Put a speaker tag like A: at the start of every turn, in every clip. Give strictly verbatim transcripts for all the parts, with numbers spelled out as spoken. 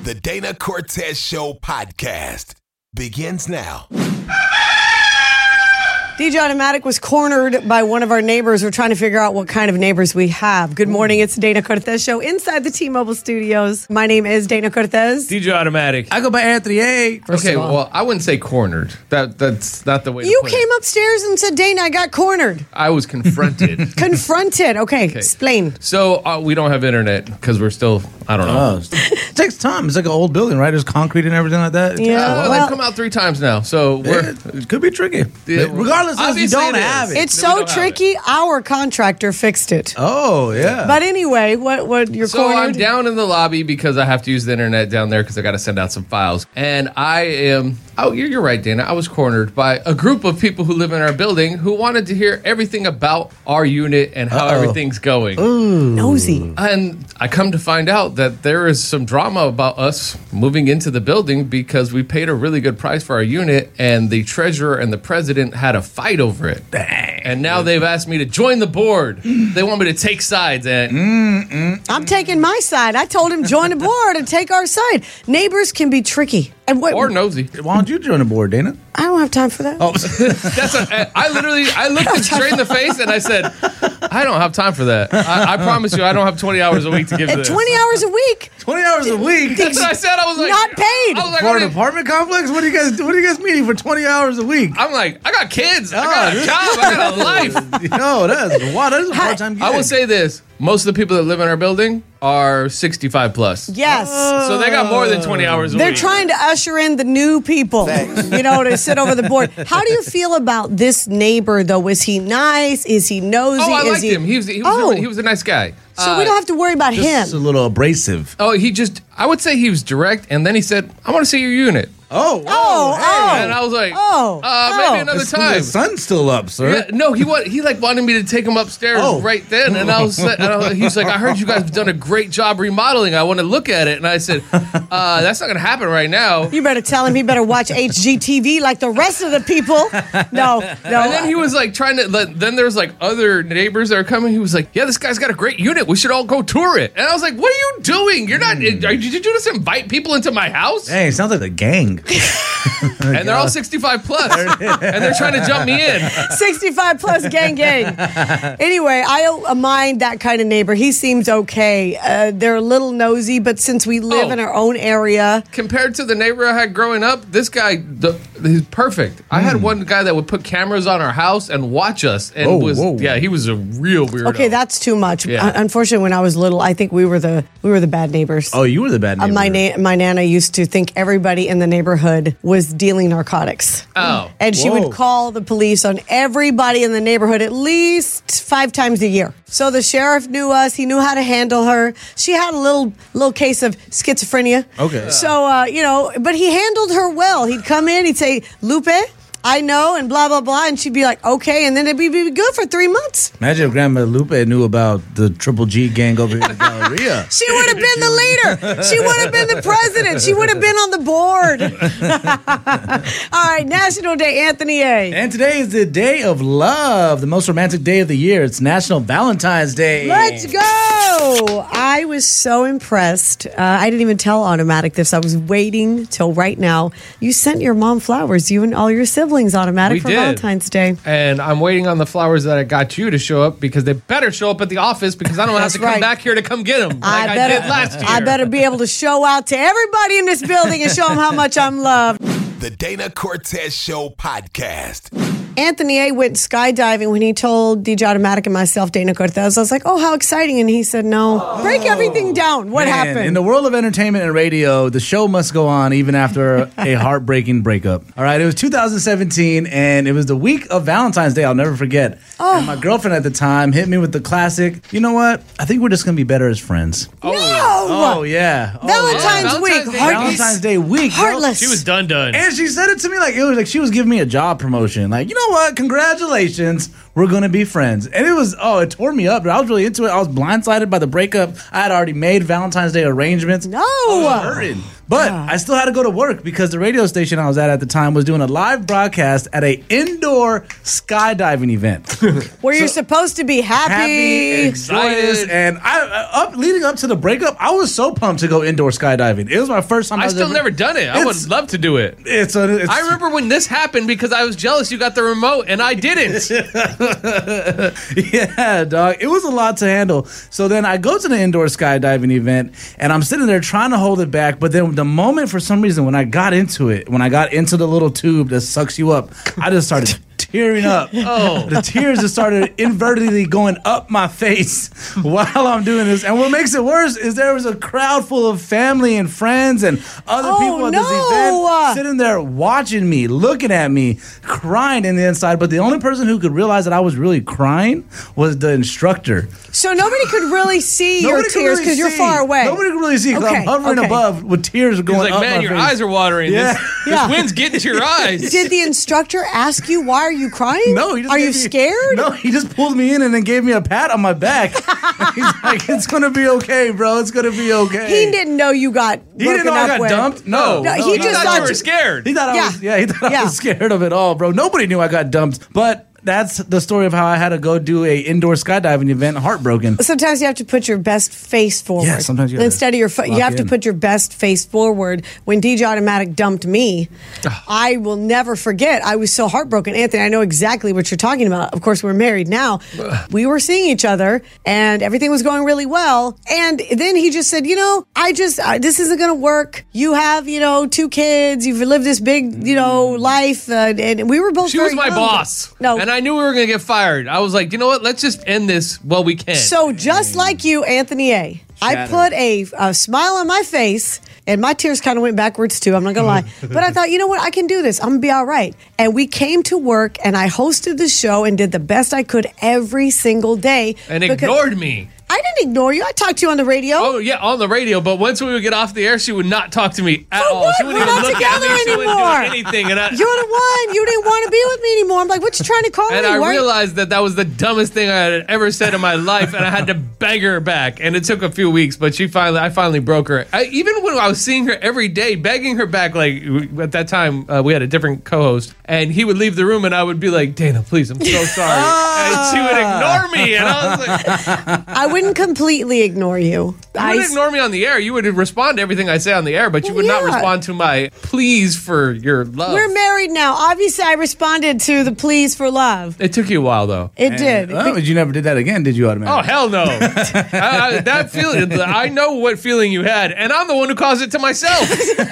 A: The Dana Cortez Show podcast begins now.
B: D J Automatic was cornered by one of our neighbors. We're trying to figure out what kind of neighbors we have. Good morning. It's the Dana Cortez Show inside the T-Mobile studios. My name is Dana Cortez.
C: D J Automatic.
D: I go by Anthony A.
B: First
C: okay,
B: of all,
C: well, I wouldn't say cornered. That That's not the way
B: you
C: to put
B: came
C: it.
B: upstairs and said, Dana, I got cornered.
C: I was confronted.
B: Confronted. Okay,
C: Okay.
B: explain.
C: So uh, we don't have internet because we're still, I don't know.
D: Oh, it takes time. It's like an old building, right? There's concrete and everything like that.
B: Yeah.
C: Uh, well,
B: well-
C: they've come out three times now, so we're...
D: It could be tricky.
C: Yeah,
D: Regardless of if you
C: obviously
D: don't
C: it is.
D: have it.
B: It's
C: We
B: so
C: don't have
B: tricky. Our contractor fixed it.
D: Oh, yeah.
B: But anyway, what what you're
C: So I'm
B: cornered?
C: down in the lobby because I have to use the internet down there because I got to send out some files. And I am, oh, you're, you're right, Dana. I was cornered by a group of people who live in our building who wanted to hear everything about our unit and how
D: Uh-oh.
C: everything's going.
B: Nosy.
C: And I come to find out that there is some drama about us moving into the building because we paid a really good price for our unit, and the treasurer and the president had a fight over it.
D: Dang.
C: And now they've asked me to join the board. They want me to take sides. And
B: I'm taking my side. I told him join the board and take our side. Neighbors can be tricky. And what?
C: or nosy.
D: Why don't you join the board, Dana?
B: I don't have time for that.
D: Oh,
C: That's a, I literally, I looked him straight in the face and I said, I don't have time for that. I, I promise you, I don't have twenty hours a week to give to
B: At
C: this.
B: twenty hours a week,
D: twenty hours a week
C: That's what I said. I was like,
B: not paid.
C: I was like,
D: for an
C: okay.
D: apartment complex? What are you guys? What are you guys meeting for twenty hours a week?
C: I'm like, I got kids. I got a
D: Oh,
C: job. I got a life.
D: Yo, that's wow. That is a part time gig.
C: I will say this. Most of the people that live in our building are sixty-five plus.
B: yes.
C: So they got more than twenty hours a
B: They're
C: week.
B: trying to usher in the new people, you know, to sit over the board. How do you feel about this neighbor, though? Is he nice? Is he nosy?
C: Oh, I
B: Is
C: liked
B: he...
C: him. He was, he was,
B: Oh.
C: really- he was a nice guy.
B: So we don't have to worry about
D: Just a
B: him.
D: little abrasive.
C: Oh, he just, I would say he was direct, and then he said, I want to see your unit.
D: Oh,
B: Oh, oh.
C: And I was like,
B: Oh,
C: uh,
B: oh.
C: maybe another
D: The
C: time.
D: sun's still up, sir.
C: Yeah, no, he wa- he like wanted me to take him upstairs
D: Oh.
C: right then, and I was, and I was he was like, I heard you guys have done a great job remodeling. I want to look at it, and I said, uh, that's not going to happen right now.
B: You better tell him he better watch H G T V like the rest of the people. No, no.
C: And then he was like trying to. Like, then there's like other neighbors that are coming. He was like, "Yeah, this guy's got a great unit. We should all go tour it." And I was like, "What are you doing? You're not. Are, did you just invite people into my house?"
D: Hey, it sounds like a gang.
C: And they're all sixty-five plus, and they're trying to jump me in.
B: sixty-five plus gang gang. Anyway, I don't mind that kind of neighbor. He seems okay. Uh, they're a little nosy, but since we live
C: Oh.
B: in our own area,
C: Compared to the neighbor I had growing up, this guy, the, he's perfect. I had one guy that would put cameras on our house and watch us, and
D: Whoa,
C: was
D: whoa.
C: yeah, he was a real weirdo.
B: okay, that's too much.
C: Yeah.
B: Un- Unfortunately, when I was little, I think we were the we were the bad neighbors.
D: Oh, you were the bad
B: Uh,
D: neighbor.
B: my na- my nana used to think everybody in the neighborhood was dealing narcotics.
C: Oh.
B: And she
D: Whoa.
B: would call the police on everybody in the neighborhood at least five times a year. So the sheriff knew us. He knew how to handle her. She had a little little case of schizophrenia.
D: Okay.
B: So, uh, you know, but he handled her well. He'd come in, he'd say, Lupe, I know, and blah, blah, blah. And she'd be like, okay. And then it'd be, be good for three months.
D: Imagine if Grandma Lupe knew about the Triple G gang over here in the Galleria.
B: She would have been the leader. She would have been the president. She would have been on the board. All right, National Day, Anthony A.
D: And today is the day of love, the most romantic day of the year. It's National Valentine's Day.
B: Let's go. I was so impressed. Uh, I didn't even tell Automatic this. I was waiting till right now. You sent your mom flowers, you and all your siblings, Automatic,
C: We
B: for
C: did.
B: Valentine's Day.
C: And I'm waiting on the flowers that I got you to show up because they better show up at the office because I don't have
B: That's
C: to come
B: right.
C: back here to come get them like I,
B: better,
C: did last year.
B: I better be able to show out to everybody in this building and show them how much I'm loved.
A: The Dana Cortez Show podcast.
B: Anthony A. went skydiving when he told D J Automatic and myself, Dana Cortez. I was like, oh, how exciting. And he said, no. Break everything down. What
D: Man,
B: happened?
D: In the world of entertainment and radio, the show must go on even after a heartbreaking breakup. All right, it was two thousand seventeen, and it was the week of Valentine's Day. I'll never forget.
B: Oh.
D: And my girlfriend at the time hit me with the classic, you know what? I think we're just going to be better as friends.
B: no.
D: Oh, yeah. Oh,
B: Valentine's
C: yeah.
B: week.
C: Valentine's Day.
B: Heartless.
D: Valentine's Day week. girl.
B: Heartless.
C: She was done done.
D: And she said it to me like it was like she was giving me a job promotion. Like, you know what? Congratulations. we're going to be friends. And it was, oh, it tore me up. But I was really into it. I was blindsided by the breakup. I had already made Valentine's Day arrangements.
B: No.
D: I was hurting. But I still had to go to work because the radio station I was at at the time was doing a live broadcast at an indoor skydiving event.
B: Where you're supposed to be happy.
D: Happy, joyous,
C: Excited.
D: and I up leading up to the breakup, I was so pumped to go indoor skydiving. It was my first time. I,
C: I
D: was
C: still
D: ever,
C: never done it. I
D: It's-
C: would love to do it.
D: It's, a, it's
C: I remember when this happened because I was jealous you got the remote and I didn't.
D: Yeah, dog. It was a lot to handle. So then I go to the indoor skydiving event and I'm sitting there trying to hold it back. But then the moment, for some reason, when I got into it, when I got into the little tube that sucks you up, I just started tearing up.
C: Oh.
D: The tears just started invertedly going up my face while I'm doing this. And what makes it worse is there was a crowd full of family and friends and other
B: Oh,
D: people at
B: no.
D: this event sitting there watching me, looking at me, crying in the inside. But the only person who could realize that I was really crying was the instructor.
B: So nobody could really see your
D: Nobody could
B: tears
D: really
B: because you're
D: see.
B: far away.
D: Nobody could really see because
B: Okay,
D: I'm hovering
B: okay.
D: above with tears
C: He's
D: going
C: like,
D: up
C: man,
D: my
C: your
D: face.
C: eyes are watering.
D: Yeah.
C: This,
B: Yeah.
C: this wind's getting to your eyes.
B: Did the instructor ask you why are you crying?
D: No, he just
B: Are
D: gave
B: you
D: me-
B: scared?
D: No, he just pulled me in and then gave me a pat on my back. He's like, "It's gonna be okay, bro. It's gonna be okay."
B: He didn't know you got.
D: He didn't know
B: broken
D: I
B: up
D: got
B: with.
D: dumped. No,
B: No,
D: no,
B: he
C: He
B: just
C: thought
B: thought
C: you were
B: you-
C: scared.
D: He thought I
B: Yeah.
D: was. Yeah, he thought
B: Yeah.
D: I was scared of it all, bro. Nobody knew I got dumped, but. That's the story of how I had to go do a indoor skydiving event, heartbroken.
B: Sometimes you have to put your best face forward.
D: Yeah, sometimes you gotta
B: instead of your fo- you
D: lock
B: have to
D: in.
B: put your best face forward. When D J Automatic dumped me, I will never forget. I was so heartbroken, Anthony. I know exactly what you're talking about. Of course, we're married now. We were seeing each other, and everything was going really well. And then he just said, "You know, I just I, this isn't going to work. You have, you know, two kids. You've lived this big, you know, life, uh, and we were both.
C: She
B: very
C: was my
B: young.
C: boss.
B: No,
C: And I knew we were going to get fired. I was like, you know what? Let's just end this while we can.
B: So just like you, Anthony A, I
D: Shattered.
B: put a, a smile on my face, and my tears kind of went backwards too. I'm not gonna lie, but I thought, you know what? I can do this. I'm gonna be all right. And we came to work, and I hosted the show and did the best I could every single day.
C: and
B: because-
C: ignored me.
B: I didn't ignore you. I talked to you on the radio.
C: Oh, yeah, on the radio. But once we would get off the air, she would not talk to me at
B: For
C: all.
B: what?
C: She wouldn't
B: We're
C: even
B: not
C: look at me.
B: together
C: She wouldn't
B: anymore.
C: do anything. And I,
B: You're the one. You didn't want to be with me anymore. I'm like, what you trying to call
C: and
B: me?
C: I
B: Why-
C: realized that that was the dumbest thing I had ever said in my life, and I had to beg her back. And it took a few weeks, but she finally, I finally broke her. I, even when I was seeing her every day, begging her back, like at that time uh, we had a different co-host, and he would leave the room, and I would be like, "Dana, please, I'm so sorry," and she would ignore me, and I was like,
B: I wouldn't completely ignore you.
C: "You
B: I
C: would ignore me on the air. You would respond to everything I say on the air, but you would not
B: Yeah.
C: respond to my pleas for your love."
B: We're married now. Obviously, I responded to the pleas for love.
C: It took you a while, though.
B: It did.
D: Oh, but you never did that again, did you,
C: Oh
D: automatically?
C: hell no! I, I, that feeling, I know what feeling you had, and I'm the one who caused it to myself.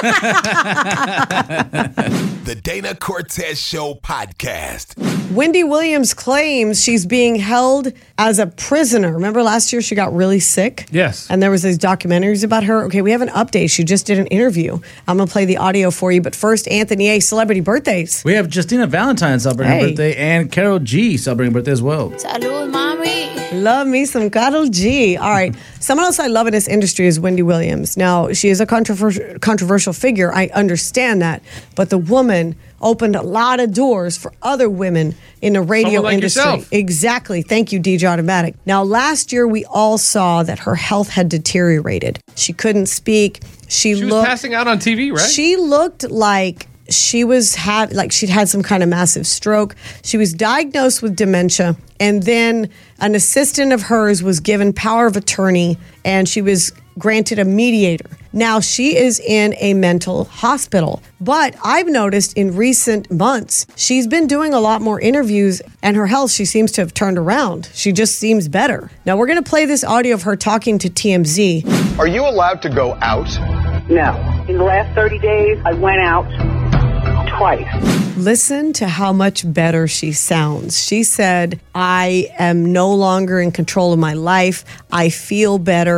A: The Dana Cortez Show podcast.
B: Wendy Williams claims she's being held as a prisoner. Remember last year she got really sick?
C: Yes.
B: And there was these documentaries about her. Okay, we have an update. She just did an interview. I'm going to play the audio for you. But first, Anthony A. celebrity birthdays.
D: We have Justina Valentine celebrating
B: Hey.
D: her birthday and Carol G celebrating her birthday as well.
E: Salud, mommy.
B: Love me some Karol G. All right. Someone else I love in this industry is Wendy Williams. Now, she is a controversial, controversial figure. I understand that. But the woman opened a lot of doors for other women in the radio
C: Someone like
B: industry.
C: yourself.
B: Exactly. Thank you, D J Automatic. Now, last year we all saw that her health had deteriorated. She couldn't speak. She,
C: She was
B: looked
C: passing out on T V, right?
B: She looked like she was had like she'd had some kind of massive stroke. She was diagnosed with dementia, and then an assistant of hers was given power of attorney, and she was granted a mediator. Now she is in a mental hospital. But I've noticed in recent months, she's been doing a lot more interviews, and her health, she seems to have turned around. She just seems better. Now we're going to play this audio of her talking to T M Z.
F: Are you allowed to go out?
G: No. In the last thirty days, I went out twice.
B: Listen to how much better she sounds. She said, I am no longer in control of my life. I feel better.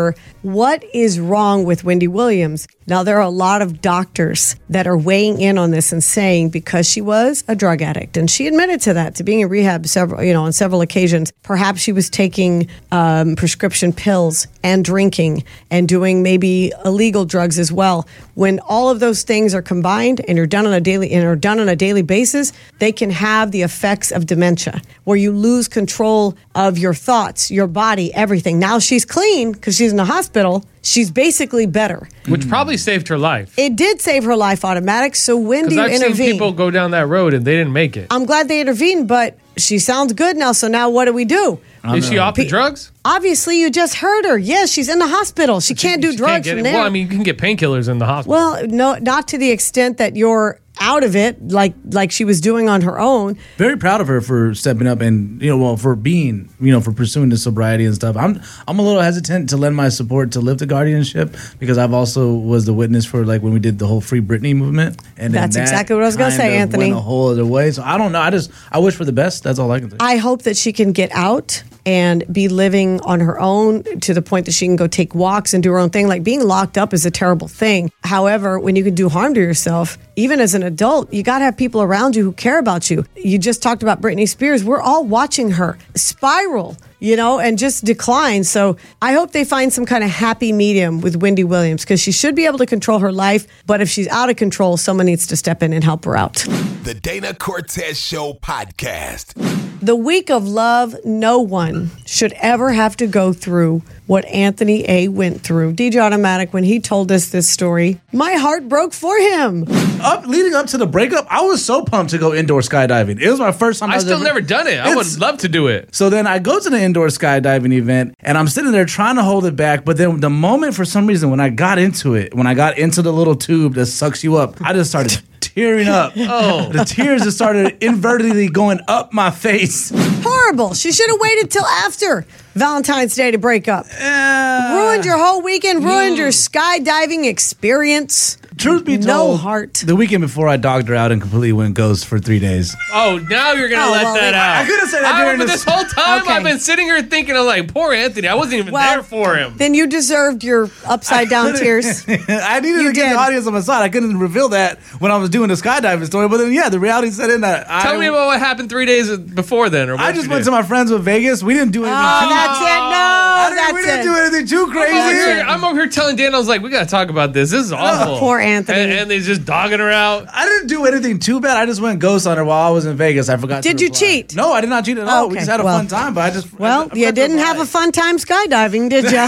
B: What is wrong with Wendy Williams? Now, there are a lot of doctors that are weighing in on this and saying because she was a drug addict, and she admitted to that, to being in rehab several, you know, on several occasions. Perhaps she was taking um, prescription pills and drinking and doing maybe illegal drugs as well. When all of those things are combined and you're done on a daily and are done on a daily basis, they can have the effects of dementia, where you lose control of your thoughts, your body, everything. Now she's clean because she's in the hospital. She's basically better.
E: Which probably saved her life.
B: It did save her life, automatic. So when do you
E: I've
B: intervene?
E: seen people go down that road and they didn't make it.
B: I'm glad they intervened, but she sounds good now. So now what do we do?
E: Is she off the drugs?
B: Obviously, you just heard her. Yes, she's in the hospital. She can't do
E: She
B: drugs
E: can't get
B: from
E: it.
B: there.
E: Well, I mean, you can get painkillers in the hospital.
B: Well, no, not to the extent that you're out of it, like like she was doing on her own.
D: Very proud of her for stepping up and, you know, well, for being, you know, for pursuing the sobriety and stuff. I'm I'm a little hesitant to lend my support to Live the Guardianship because I've also was the witness for like when we did the whole Free Britney movement. And then
B: That's
D: that
B: exactly what I was gonna
D: kind
B: say,
D: of
B: Anthony.
D: Went a whole other way. So I don't know. I just I wish for the best. That's all I can say.
B: I hope that she can get out and be living on her own to the point that she can go take walks and do her own thing. Like being locked up is a terrible thing. However, when you can do harm to yourself, even as an adult, you got to have people around you who care about you. You just talked about Britney Spears. We're all watching her spiral, you know, and just decline. So I hope they find some kind of happy medium with Wendy Williams because she should be able to control her life. But if she's out of control, someone needs to step in and help her out.
A: The Dana Cortez Show podcast.
B: The week of love, no one should ever have to go through what Anthony A. went through. D J Automatic, when he told us this story, my heart broke for him.
D: Up leading up to the breakup, I was so pumped to go indoor skydiving. It was my first time.
E: I
D: was
E: still
D: ever-
E: never done it. I
D: It's-
E: would love to do it.
D: So then I go to the indoor skydiving event and I'm sitting there trying to hold it back. But then the moment, for some reason, when I got into it, when I got into the little tube that sucks you up, I just started tearing up.
E: Oh.
D: The tears just started invertedly going up my face.
B: Horrible. She should have waited till after Valentine's Day to break up.
D: Uh,
B: Ruined your whole weekend, ruined your skydiving experience.
D: Truth be
B: No
D: told,
B: heart.
D: the weekend before I dogged her out and completely went ghost for three days.
E: Oh, now you're gonna
B: Oh,
E: let
B: well,
E: that
B: wait,
E: out.
D: I could've said that
E: I-
D: during
E: but
D: this-
E: this whole time.
B: Okay.
E: I've been sitting here thinking, of like, poor Anthony. I wasn't even
B: Well,
E: there for him.
B: Then you deserved your upside down tears.
D: I needed
B: You
D: to get
B: did.
D: the audience on my side. I couldn't reveal that when I was doing the skydiving story. But then, yeah, the reality set in that I,
E: Tell me about what happened three days before then. Or what
D: I just
E: you
D: went
E: did.
D: to my friends with Vegas. We didn't do anything.
B: Oh,
D: too,
B: that's it. No,
D: I didn't-
B: that's
D: we didn't
B: it.
D: do anything too
E: I'm over,
D: crazy.
E: here, I'm over here telling Dan, I was like, we got to talk about this. This is awful.
B: poor Anthony.
E: And, and he's just dogging her out.
D: I didn't do anything too bad. I just went ghost on her while I was in Vegas. I forgot.
B: Did
D: to
B: you
D: reply.
B: cheat?
D: No, I did not cheat at all. We
B: Okay,
D: just had a
B: well-
D: fun time. But I just
B: Well,
D: I, I
B: you
D: forgot to
B: didn't have a
D: reply.
B: fun time skydiving, did you?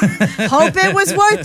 B: Hope it was worth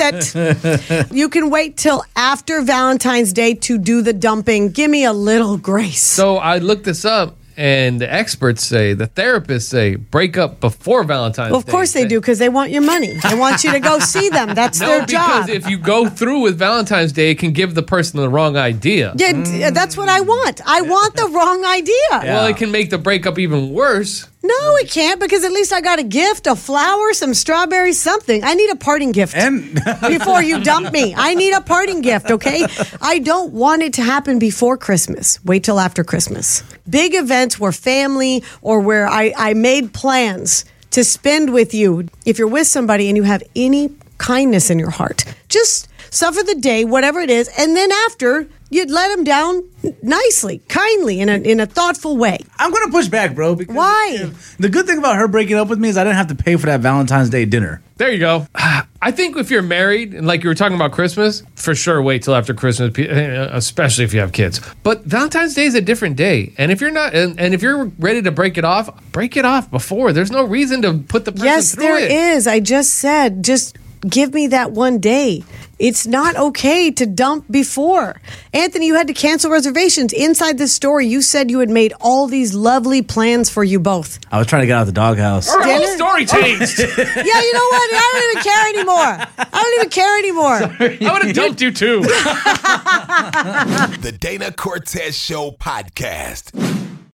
B: it. You can wait till after Valentine's Day to do the dumping. Give me a little grace.
C: So I looked this up, and the experts say, the therapists say, break up before Valentine's
B: Well, of
C: Day.
B: course they do, because they want your money. They want you to go see them. That's
C: No,
B: their
C: because
B: job.
C: if you go through with Valentine's Day, it can give the person the wrong idea.
B: Yeah, d- that's what I want. I want the wrong idea.
C: Well, it can make the breakup even worse.
B: No, it can't, because at least I got a gift, a flower, some strawberries, something. I need a parting gift.
D: And
B: Before you dump me, I need a parting gift, okay? I don't want it to happen before Christmas. Wait till after Christmas. Big events where family or where I, I made plans to spend with you. If you're with somebody and you have any kindness in your heart, just suffer the day, whatever it is, and then after, you'd let them down nicely, kindly, in a in a thoughtful way.
D: I'm gonna push back, bro. Because
B: Why?
D: if- the good thing about her breaking up with me is I didn't have to pay for that Valentine's Day dinner.
C: There you go. I think if you're married, and like you were talking about Christmas, for sure wait till after Christmas, pe- especially if you have kids. But Valentine's Day is a different day. And if you're not, and, and if you're ready to break it off, break it off before. There's no reason to put the person
B: Yes,
C: through
B: there
C: it.
B: is. I just said, just give me that one day. It's not okay to dump before. Anthony, you had to cancel reservations. Inside this story, you said you had made all these lovely plans for you both.
D: I was trying to get out of the doghouse.
C: Our whole
B: Dinner?
C: story changed.
B: Yeah, you know what? I don't even care anymore. I don't even care anymore.
C: I would have dumped you too.
A: The Dana Cortez Show podcast.